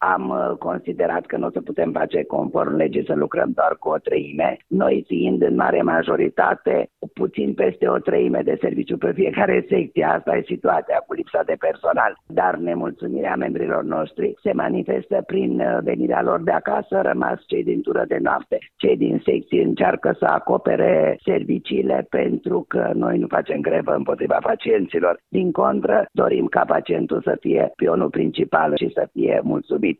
am considerat că nu o să putem face conform legii să lucrăm doar cu o treime, noi fiind în mare majoritate puțin peste o treime de serviciu pe fiecare secție. Asta e situația cu lipsa de personal. Dar nemulțumirea membrilor noștri se manifestă prin venirea lor de acasă, rămas cei din tură de noapte, cei din secții încearcă să acopere serviciile pentru că noi nu facem grevă împotriva pacienților. Din contră, dorim ca pacientul să fie pionul principal și să fie mulțumit.